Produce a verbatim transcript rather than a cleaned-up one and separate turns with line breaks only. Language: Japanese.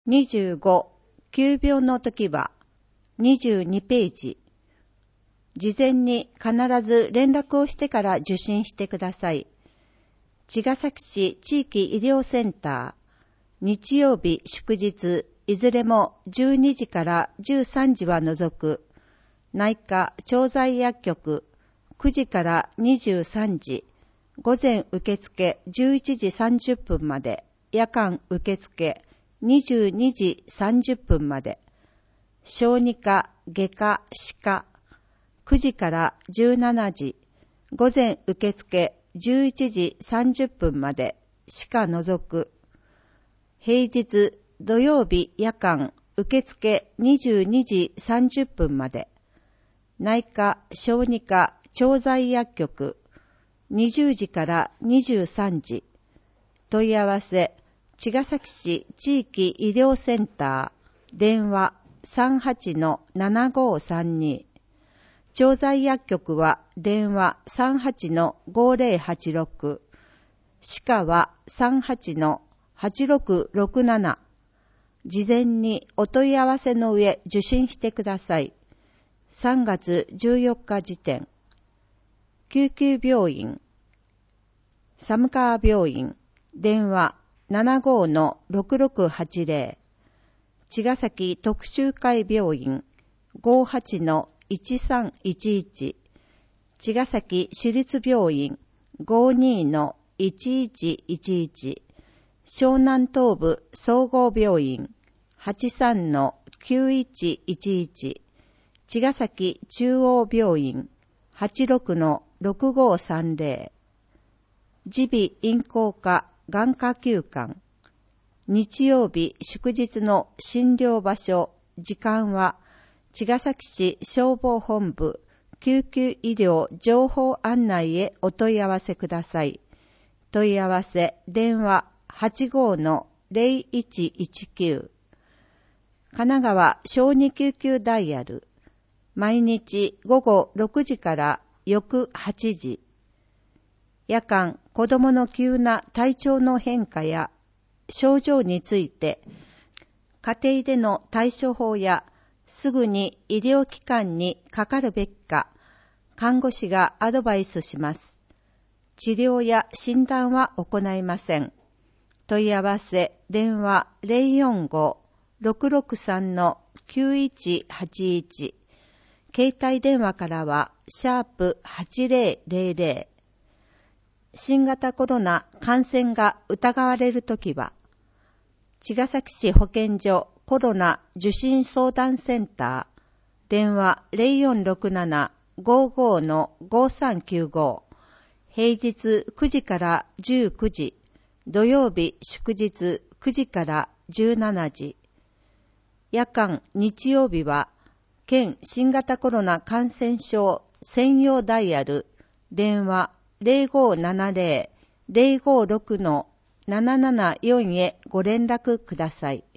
にじゅうご、急病の時はにじゅうにページ。事前に必ず連絡をしてから受診してください。茅ヶ崎市地域医療センター、日曜日祝日、いずれもじゅうにじからじゅうさんじは除く、内科調剤薬局、くじからにじゅうさんじ、午前受付じゅういちじさんじゅっぷんまで、夜間受付にじゅうにじさんじゅっぷんまで、小児科、外科、歯科、くじからじゅうしちじ、午前受付じゅういちじさんじゅっぷんまで、歯科除く、平日、土曜日夜間受付にじゅうにじさんじゅっぷんまで、内科、小児科、調剤薬局、にじゅうじからにじゅうさんじ、問い合わせ、茅ヶ崎市地域医療センター、電話 さんはちのななごさんに、調剤薬局は電話 さんはちのごぜろはちろく、歯科は さんはちのはちろくろくなな、事前にお問い合わせの上受診してください。さんがつじゅうよっか時点。救急病院、寒川病院、電話 ななごのろくろくはちぜろ、茅ヶ崎特集会病院 ごはちのいちさんいちいち、茅ヶ崎市立病院 ごーにーのいちいちいちいち、湘南東部総合病院 はちさんのきゅういちいちいち、茅ヶ崎中央病院 はちろくのろくごさんぜろ、耳鼻咽喉科眼科休館、日曜日祝日の診療場所、時間は茅ヶ崎市消防本部救急医療情報案内へお問い合わせください。問い合わせ電話 はちごのぜろいちいちきゅう、神奈川小児救急ダイヤル、毎日午後ろくじから翌はちじ、夜間子どもの急な体調の変化や症状について家庭での対処法やすぐに医療機関にかかるべきか看護師がアドバイスします。治療や診断は行いません。問い合わせ電話 ぜろよんごろくろくさんのきゅういちはちいち、携帯電話からはシャープはちぜろぜろぜろ、新型コロナ感染が疑われるときは、茅ヶ崎市保健所コロナ受診相談センター、電話 ぜろよんろくななごーごーのごさんきゅうご、平日くじからじゅうくじ、土曜日祝日くじからじゅうしちじ、夜間日曜日は、県新型コロナ感染症専用ダイヤル、電話ぜろごななぜろ ぜろごろくのななななよんへご連絡ください。